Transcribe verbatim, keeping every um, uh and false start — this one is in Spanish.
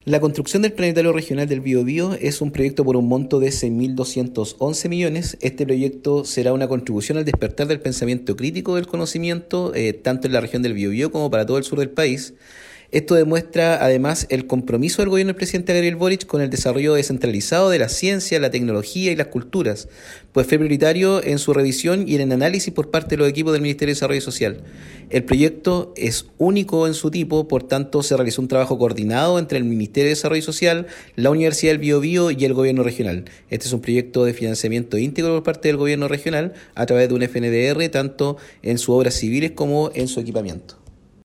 La construcción del Planetario Regional del Biobío es un proyecto por un monto de seis mil doscientos once millones. Este proyecto será una contribución al despertar del pensamiento crítico del conocimiento, eh, tanto en la región del Biobío como para todo el sur del país. Esto demuestra además el compromiso del gobierno del presidente Gabriel Boric con el desarrollo descentralizado de la ciencia, la tecnología y las culturas, pues fue prioritario en su revisión y en el análisis por parte de los equipos del Ministerio de Desarrollo Social. El proyecto es único en su tipo, por tanto se realizó un trabajo coordinado entre el Ministerio de Desarrollo Social, la Universidad del Biobío y el gobierno regional. Este es un proyecto de financiamiento íntegro por parte del gobierno regional a través de un F N D R, tanto en sus obras civiles como en su equipamiento.